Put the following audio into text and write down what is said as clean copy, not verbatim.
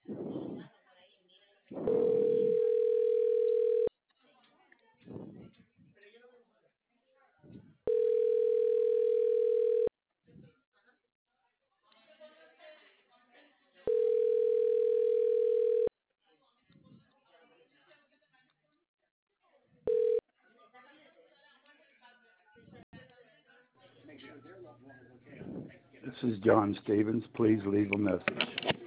This is John Stevens. Please leave a message.